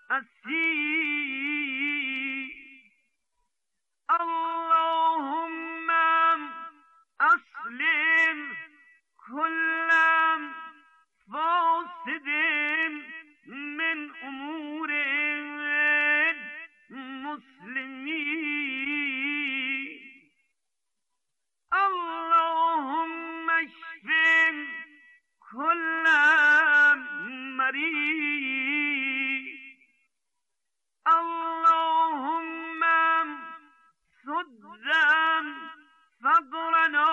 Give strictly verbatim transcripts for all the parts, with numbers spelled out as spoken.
أسير اللهم أسلم كل فاسد من أمور المسلمين اللهم اشف كل مريض اللهم سد فقرنا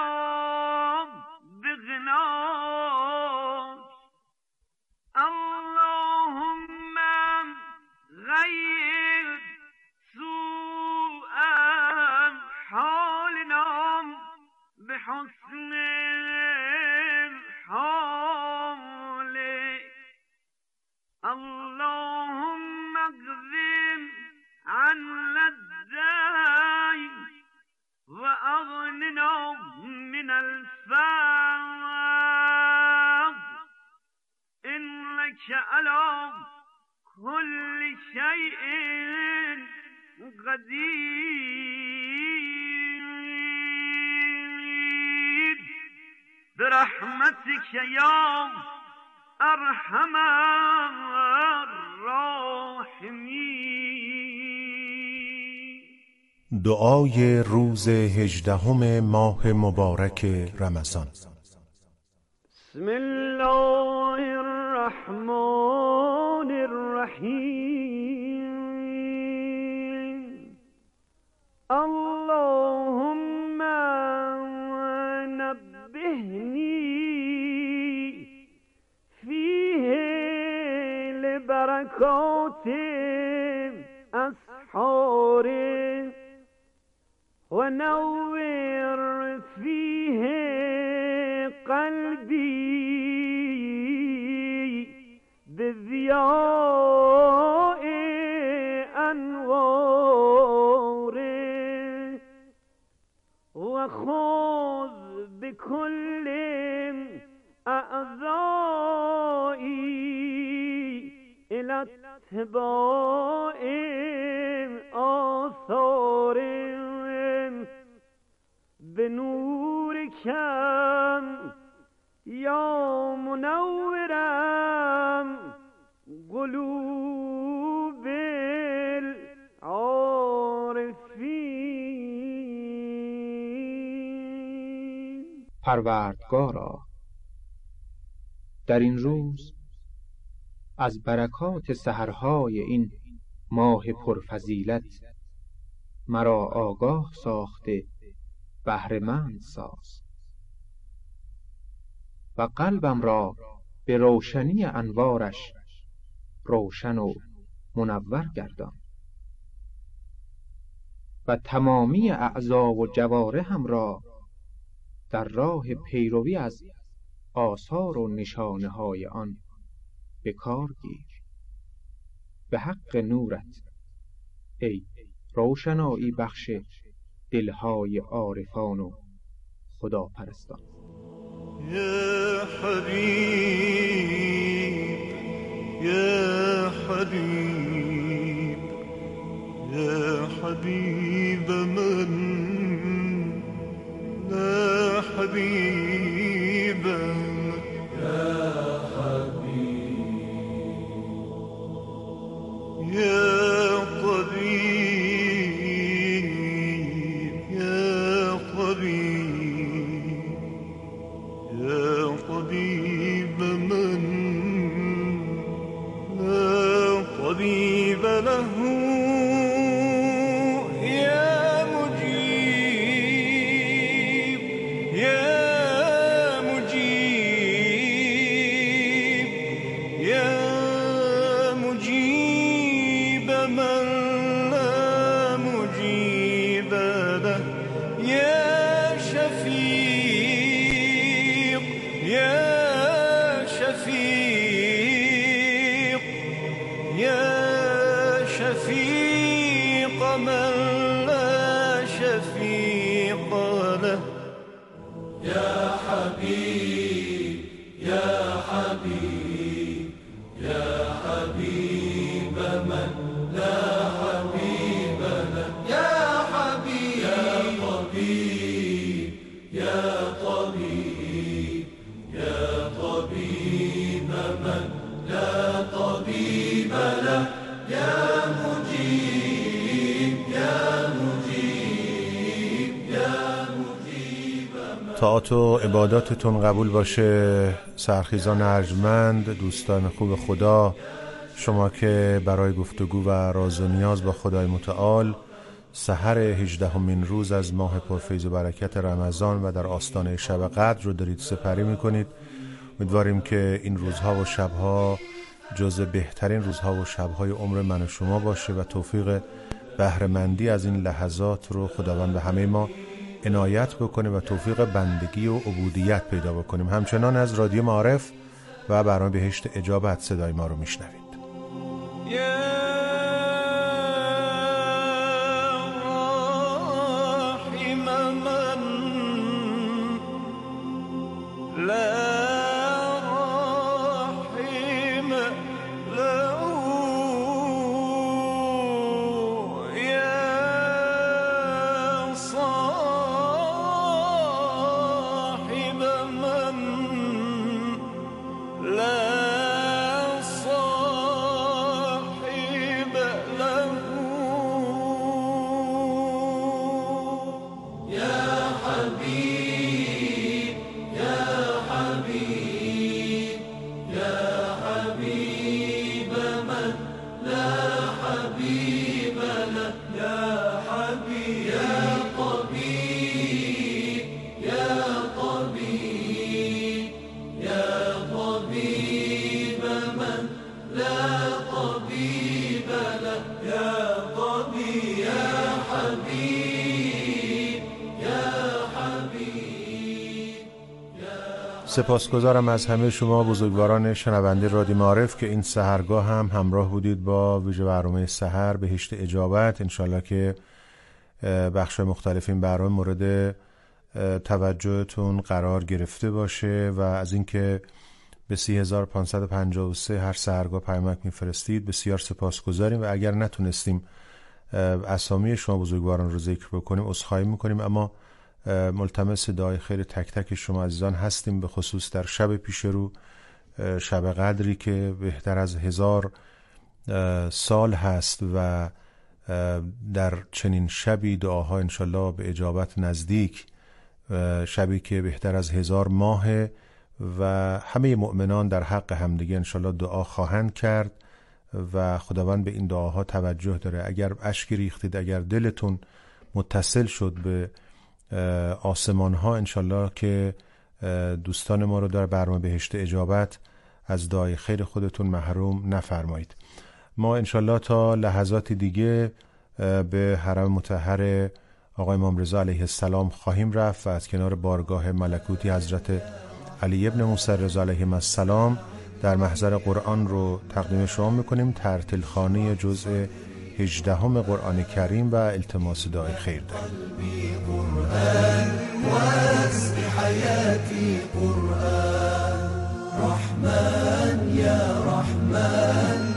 بغناك اللهم غير سوء حالنا بحسن حال اللهم اقضم عنا الدين وأغننا من الفقر إنك على كل شيء قدير برحمتك يا ارحم الراحمین. دعای روز هجدهم ماه مبارک رمضان. بسم الله الرحمن الرحیم. اللهم نبهنی فیه لبرکات اسحار و نور فیه قلبی بضیاء انوار و خذ بكل اعضایی الى اتباع آثار بنور کم یا منورم قلوب العارفین. پروردگارا، در این روز از برکات سحرهای این ماه پرفضیلت مرا آگاه ساخته بهره‌مند ساز و قلبم را به روشنی انوارش روشن و منور گردان و تمامی اعضا و جوارحم را در راه پیروی از آثار و نشانه های آن به کار گیر. به حق نورت ای روشنایی بخش دلهای عارفان و خداپرستان. یا حبیب یا حبیب یا حبیب من لا حبیب یا حبیب یا طبيب له يا مجيب يا مجيب يا مجيب من لا مجيب له يا شفيق يا شفيق يا شفيق من لا شفيق له يا حبيب يا حبيب يا حبيب من له يا مجيب يا مجيب يا مجيب من. طاعات و عباداتتون قبول باشه سرخیزان ارجمند، دوستان خوب خدا، شما که برای گفتگو و راز و نیاز با خدای متعال سحر هجدهمین روز از ماه پرفیض و برکت رمضان و در آستانه شب قدر رو دارید سپری میکنید. امیدواریم که این روزها و شبها جز بهترین روزها و شبهای عمر من و شما باشه و توفیق بهره‌مندی از این لحظات رو خداوند به همه ما عنایت بکنه و توفیق بندگی و عبودیت پیدا بکنیم. همچنان از رادیو معارف و برنامه بهشت اجابت صدای ما رو میشنوید. سپاسگزارم از همه شما بزرگواران شنونده رادیو معارف که این سحرگاه هم همراه بودید با ویژه برنامه سحر بهشت اجابت. انشالله که بخش مختلف این برنامه مورد توجهتون قرار گرفته باشه و از اینکه به سی هزار و پانصد و پنجاه و سه هر سحرگاه پیامک میفرستید بسیار سپاسگزاریم و اگر نتونستیم اسامی شما بزرگواران رو ذکر بکنیم عذرخواهی میکنیم، اما ملتمس دعای خیر تک تک شما عزیزان هستیم، به خصوص در شب پیش رو، شب قدری که بهتر از هزار سال هست و در چنین شبی دعاها انشالله به اجابت نزدیک، شبی که بهتر از هزار ماه و همه مؤمنان در حق همدیگه انشالله دعا خواهند کرد و خداوند به این دعاها توجه داره. اگر اشکی ریختید، اگر دلتون متصل شد به آسمان ها، انشالله که دوستان ما رو در برنامه بهشت اجابت از دعای خیر خودتون محروم نفرمایید. ما انشالله تا لحظات دیگه به حرم مطهر آقای امام رضا علیه السلام خواهیم رفت و از کنار بارگاه ملکوتی حضرت علی ابن موسی رضا علیه السلام در محضر قرآن رو تقدیم شما میکنیم. ترتیل خوانی جزء هجدهم قرآن کریم و التماس دعای خیر داریم. قرآن واسق حياتي قرآن رحمن يا رحمن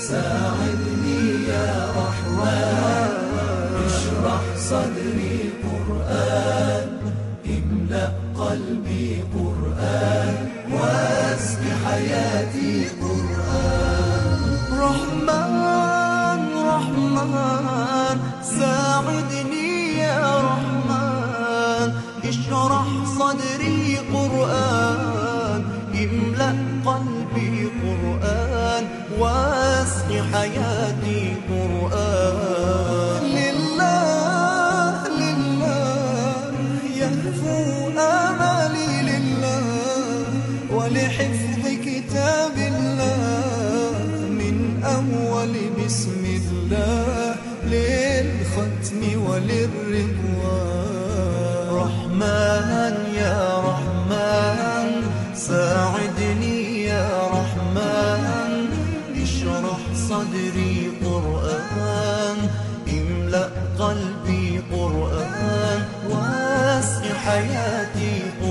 ساعدني يا رحمن اشرح صدري قرآن املأ قلبي قرآن واسق حياتي قرآن رحمن رحمن ساعدني يا رحمن اشرح صدري قرآن املأ قلبي قرآن واسق حياتي قرآن لله لله يهفو آمالي لله ولحفظ كتاب الله من أول بسم الله للختم وللرضوان رحمن يا رحمن ساعدني يا رحمن اشرح صدري قرآن املأ قلبي قرآن واسق حياتي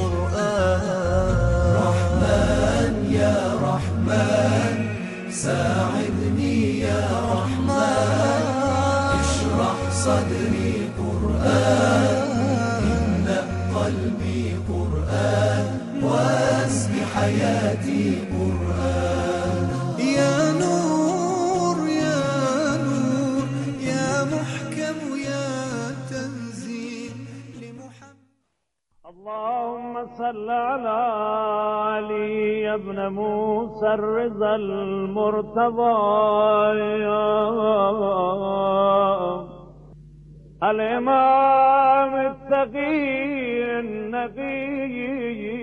قرآن رحمن يا رحمن ساعدني يا رحمن اشرح صدري قرآن املأ قلبي قرآن واسق حياتي قرآن يا نور صل على علي ابن موسى الرضا المرتضى الإمام التقي النقي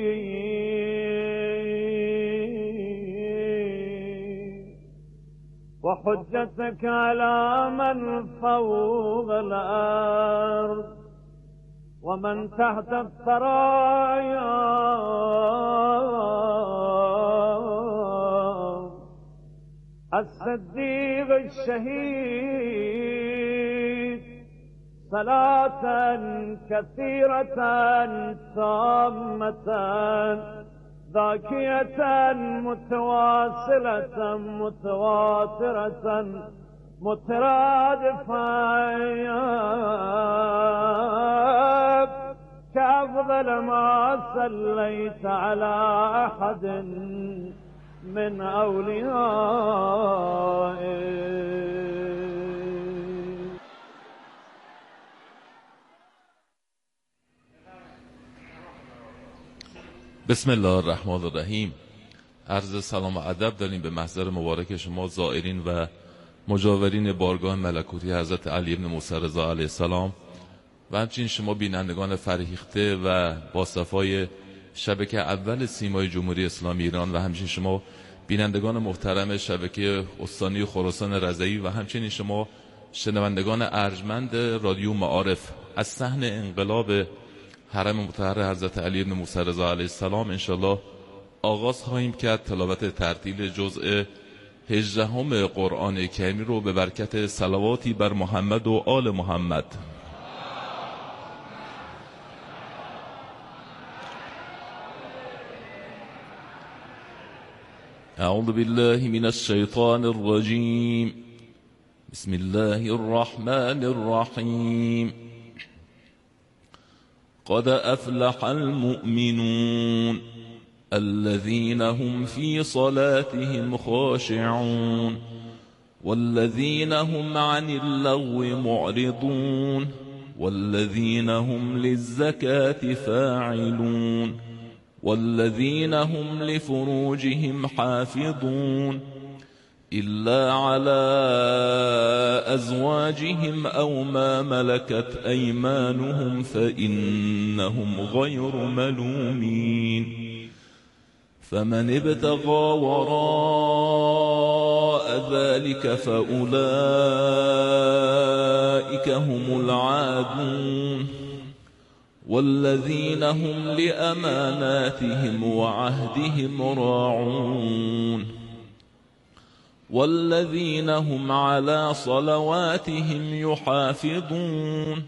وحجتك على من فوق الأرض ومن تحت الثرايا الصديق الشهيد صلاة كثيرة تامة ذاكية متواصلة متواترة مترادفة كأفضل ما صليت على أحد من أوليائك. بسم الله الرحمن الرحیم. عرض سلام و ادب داریم به محضر مبارک شما زائرین و مجاورین بارگاه ملکوتی حضرت علی بن موسی رضا علیه السلام و همچنین شما بینندگان فرهیخته و با صفای شبکه اول سیمای جمهوری اسلامی ایران و همچنین شما بینندگان محترم شبکه استانی خراسان رضوی و همچنین شما شنوندگان ارجمند رادیو معارف از صحن انقلاب حرم مطهر حضرت علی بن موسی رضا علیه السلام انشالله آغاز خواهیم کرد تلاوت ترتیل جزء هجدهم قرآن کریم رو به برکت صلواتی بر محمد و آل محمد. اعوذ بالله من الشیطان الرجیم. بسم الله الرحمن الرحیم. قد افلح المؤمنون الذين هم في صلاتهم خاشعون والذين هم عن اللغو معرضون والذين هم للزكاة فاعلون والذين هم لفروجهم حافظون إلا على أزواجهم أو ما ملكت أيمانهم فإنهم غير ملومين فمن ابتغى وراء ذلك فأولئك هم العادون والذين هم لأماناتهم وعهدهم راعون والذين هم على صلواتهم يحافظون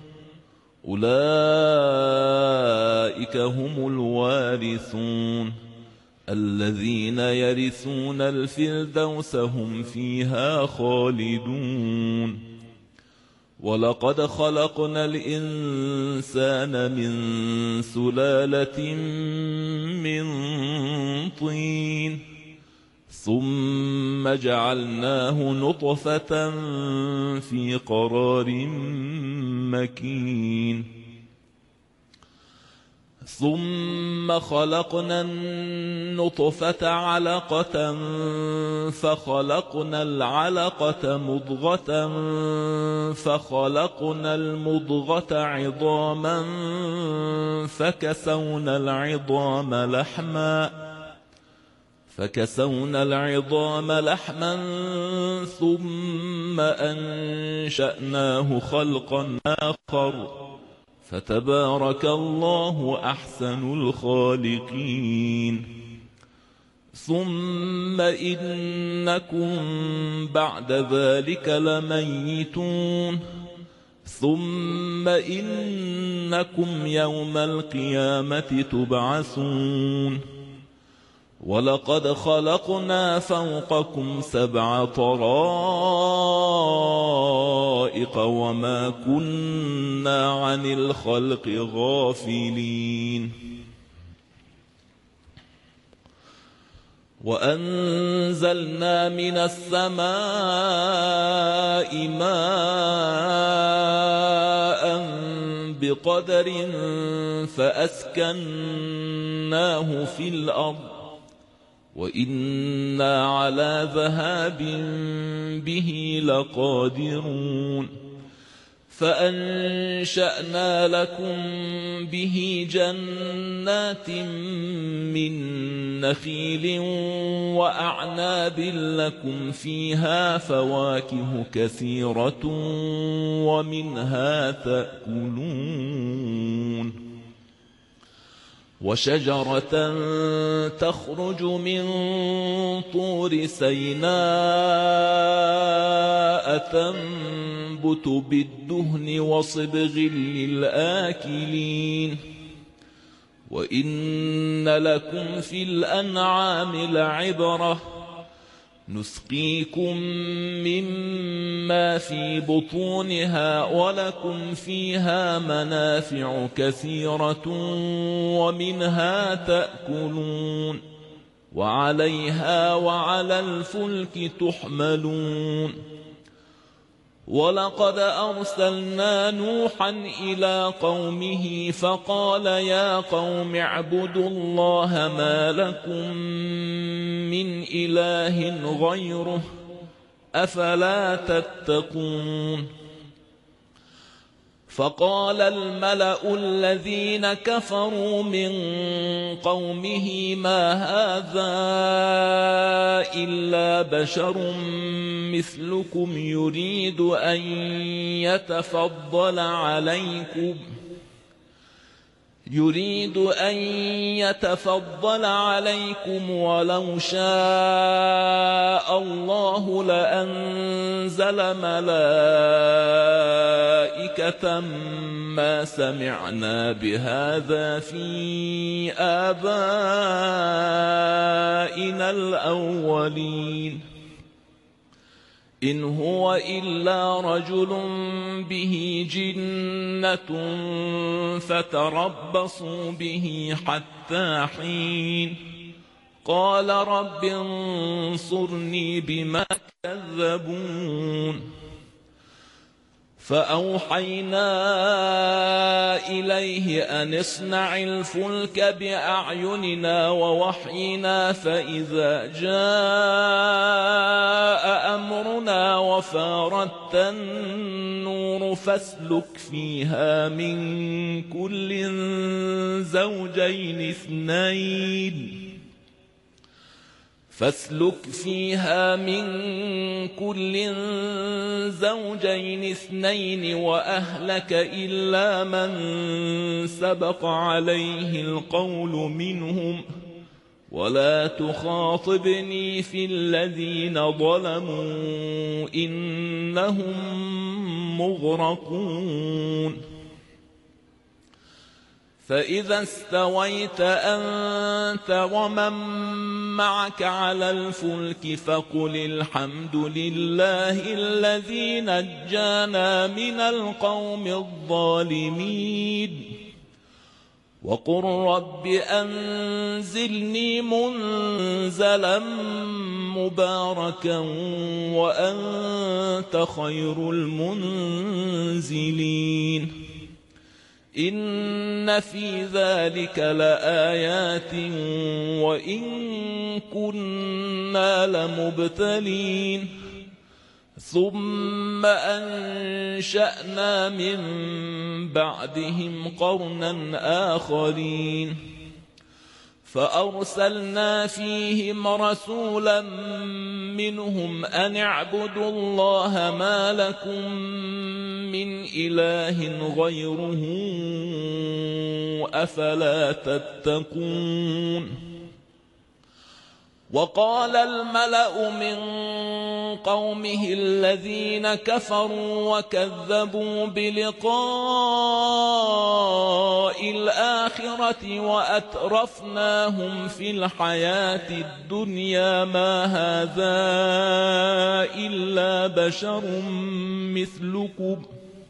أولئك هم الوارثون الذين يرثون الفردوس هم فيها خالدون ولقد خلقنا الإنسان من سلالة من طين ثم جعلناه نطفة في قرار مكين ثم خلقنا النطفة علقة فخلقنا العلقة مضغة فخلقنا المضغة عظاما فكسونا العظام لحما فكسونا العظام لحما ثم أنشأناه خلقا آخر فتبارك الله أحسن الخالقين ثم إنكم بعد ذلك لميتون ثم إنكم يوم القيامة تبعثون ولقد خلقنا فوقكم سبع طرائق وما كنا عن الخلق غافلين وأنزلنا من السماء ماء بقدر فأسكناه مكناه في الأرض وإنا على ذهاب به لقادرون فأنشأنا لكم به جنات من نخيل وأعناب لكم فيها فواكه كثيرة ومنها تأكلون وشجرة تخرج من طور سيناء تنبت بالدهن وصبغ للآكلين وإن لكم في الأنعام لعبرة نسقيكم مما في بطونها ولكم فيها منافع كثيرة ومنها تأكلون وعليها وعلى الفلك تحملون ولقد أرسلنا نوحا إلى قومه فقال يا قوم اعبدوا الله ما لكم من إله غيره أفلا تتقون فقال الملأ الذين كفروا من قومه ما هذا إلا بشر مثلكم يريد أن يتفضل عليكم يريد أن يتفضل عليكم ولو شاء الله لأنزل ملائكة ما سمعنا بهذا في آبائنا الأولين إن هو إلا رجل به جنة فتربصوا به حتى حين قال رب انصرني بما كذبون فأوحينا إليه أن اصنع الفلك بأعيننا ووحينا فإذا جاء أمرنا وفارت النور فاسلك فيها من كل زوجين اثنين فاسلك فيها من كل زوجين اثنين وأهلك إلا من سبق عليه القول منهم ولا تخاطبني في الذين ظلموا إنهم مغرقون فإذا استويت أنت ومن معك على الفلك فقل الحمد لله الذي نجانا من القوم الظالمين وقل رب أنزلني منزلا مباركا وأنت خير المنزلين إن في ذلك لآيات وإن كنا لمبتلين ثم أنشأنا من بعدهم قرنا آخرين فأرسلنا فيهم رسولا منهم أن اعبدوا الله ما لكم من إله غيره أفلا تتقون وقال الملأ من قومه الذين كفروا وكذبوا بلقاء الآخرة وأترفناهم في الحياة الدنيا ما هذا إلا بشر مثلكم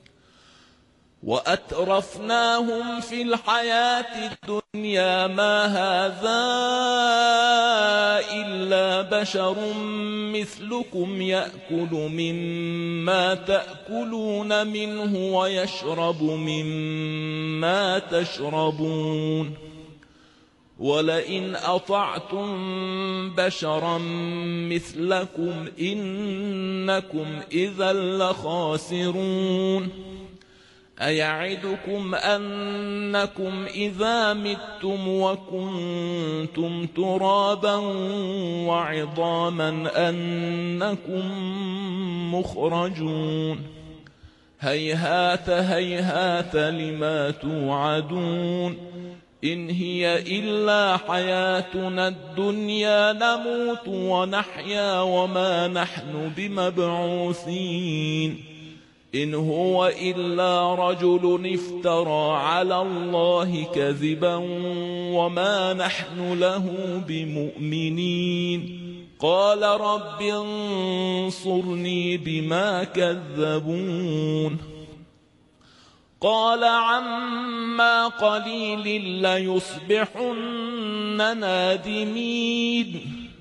وأترفناهم في الحياة الدنيا ما هذا إلا بشر مثلكم يأكل مما تأكلون منه ويشرب مما تشربون ولئن أطعتم بشرا مثلكم إنكم إذا لخاسرون أيعدكم أنكم إذا متم وكنتم ترابا وعظاما أنكم مخرجون هيهات هيهات لما توعدون إن هي إلا حياتنا الدنيا نموت ونحيا وما نحن بمبعوثين إن هو إلا رجل افترى على الله كذبا وما نحن له بمؤمنين قال رب انصرني بما كذبون قال عما قليل ليصبحن نادمين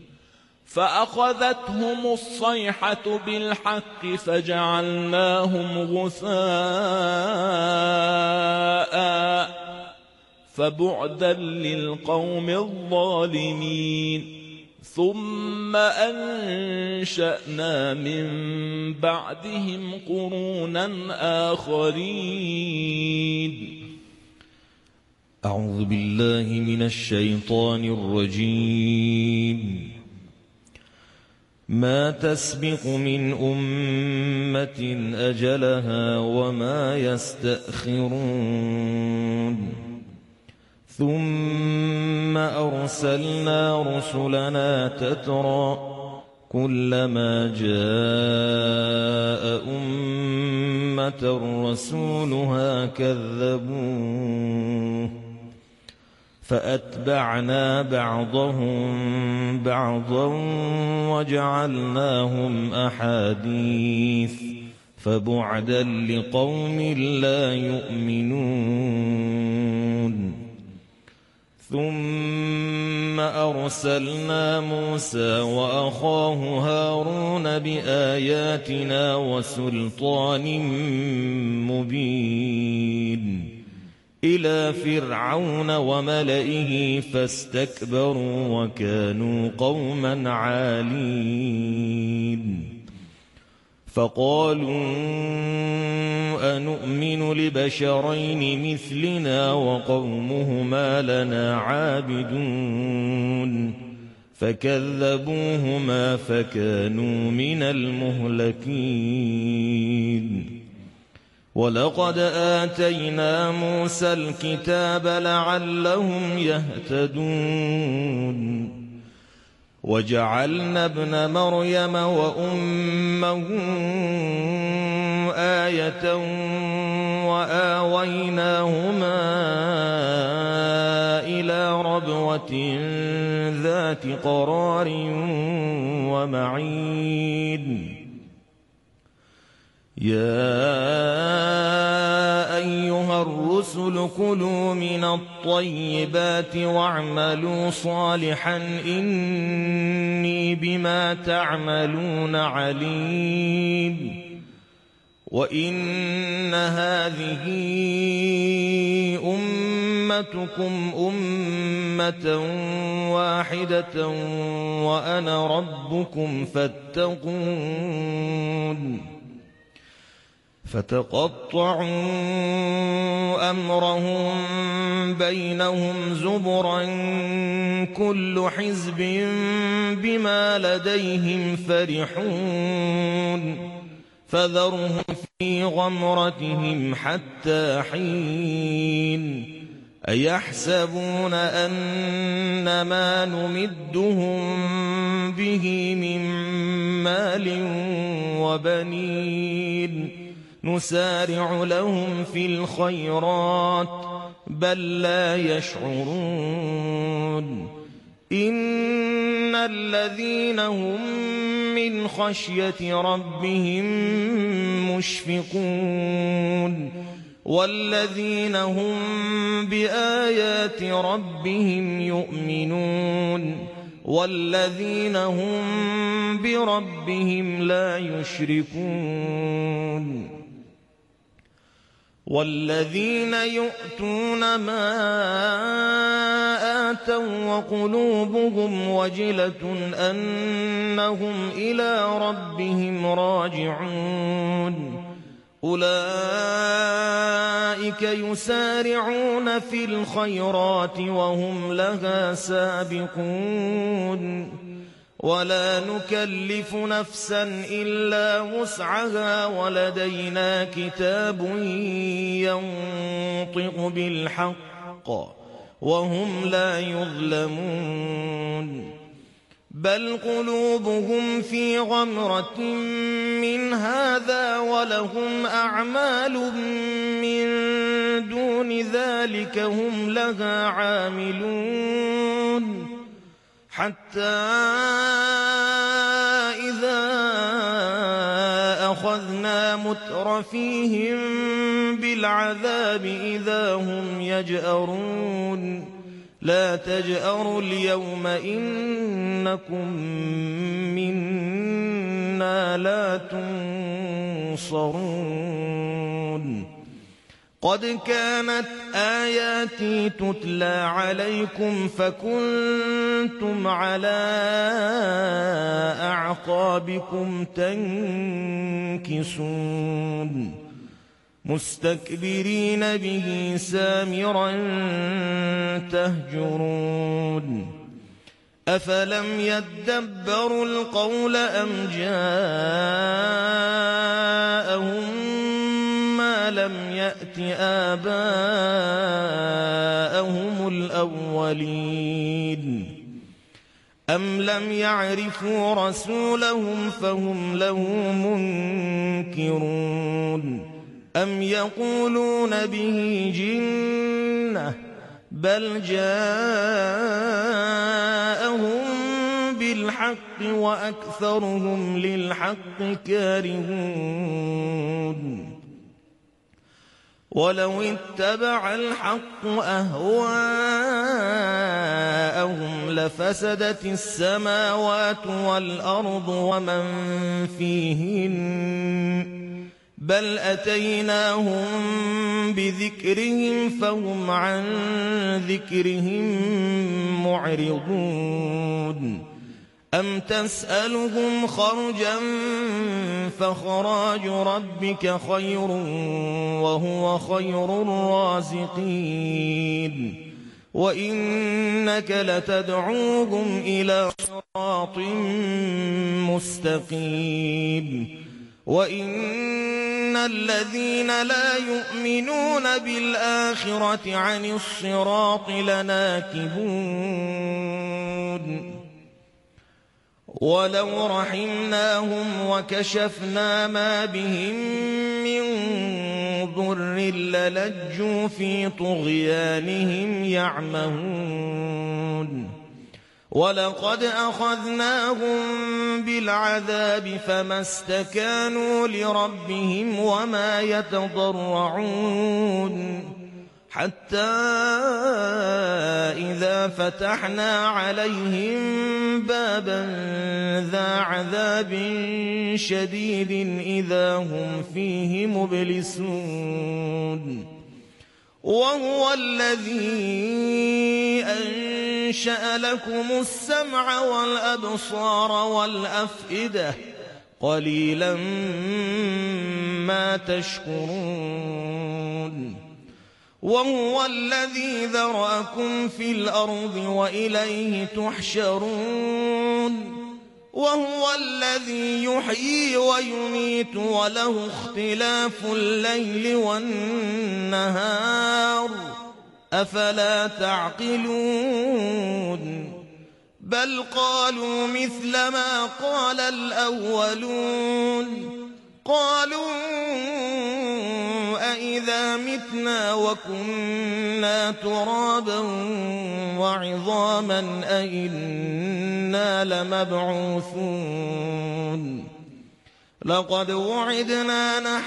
فأخذتهم الصيحة بالحق فجعلناهم غثاء فبعدا للقوم الظالمين ثم أنشأنا من بعدهم قرونا آخرين. أعوذ بالله من الشيطان الرجيم. ما تسبق من أمة أجلها وما يستأخرون ثم أرسلنا رسلنا تترى كلما جاء أمة رسولها كذبوه فأتبعنا بعضهم بعضا وجعلناهم أحاديث فبعدا لقوم لا يؤمنون ثم أرسلنا موسى وأخاه هارون بآياتنا وسلطان مبين إلى فرعون وملئه فاستكبروا وكانوا قوما عالين فقالوا أنؤمن لبشرين مثلنا وقومهما لنا عابدون فكذبوهما فكانوا من المهلكين ولقد آتينا موسى الكتاب لعلهم يهتدون وجعلنا ابن مريم وأمه آية وآويناهما إلى ربوة ذات قرار ومعين يا أيها الرسل كلوا من الطيبات واعملوا صالحا إني بما تعملون عليم وإن هذه أمتكم أمة واحدة وأنا ربكم فاتقون فتقطعوا أمرهم بينهم زبرا كل حزب بما لديهم فرحون فذرهم في غمرتهم حتى حين أيحسبون أن ما نمدهم به من مال وبنين نسارع لهم في الخيرات بل لا يشعرون إن الذين هم من خشية ربهم مشفقون والذين هم بآيات ربهم يؤمنون والذين هم بربهم لا يشركون والذين يؤتون ما آتوا وقلوبهم وجلة أنهم إلى ربهم راجعون أولئك يسارعون في الخيرات وهم لها سابقون ولا نكلف نفسا إلا وسعها ولدينا كتاب ينطق بالحق وهم لا يظلمون بل قلوبهم في غمرة من هذا ولهم أعمال من دون ذلك هم لها عاملون حتى إذا أخذنا مترفيهم بالعذاب إذا هم يجأرون لا تجأروا اليوم إنكم منا لا تنصرون قد كانت آياتي تتلى عليكم فكنتم على أعقابكم تنكصون مستكبرين به سامرا تهجرون أفلم يدبروا القول أم جاءهم ما لم يأت آباءهم الأولين أم لم يعرفوا رسولهم فهم له منكرون أم يقولون به جنة بل جاءهم بالحق وأكثرهم للحق كارهون ولو اتبع الحق أهواءهم لفسدت السماوات والأرض ومن فيهن بل أتيناهم بذكرهم فهم عن ذكرهم معرضون أم تسألهم خرجا فخراج ربك خير وهو خير الرازقين وإنك لتدعوهم إلى صراط مستقيم وإن الذين لا يؤمنون بالآخرة عن الصراط لناكبون ولو رحمناهم وكشفنا ما بهم من ضر للجوا في طغيانهم يعمهون ولقد أخذناهم بالعذاب فما استكانوا لربهم وما يتضرعون حتى إذا فتحنا عليهم بابا ذا عذاب شديد إذا هم فيه مبلسون وهو الذي أنشأ لكم السمع والأبصار والأفئدة قليلا ما تشكرون وهو الذي ذرأكم في الأرض وإليه تحشرون وهو الذي يحيي ويميت وله اختلاف الليل والنهار أفلا تعقلون بل قالوا مثل ما قال الأولون قالوا أإذا متنا وكنا ترابا وعظاما أإنا لمبعوثون لقد وعدنا نحن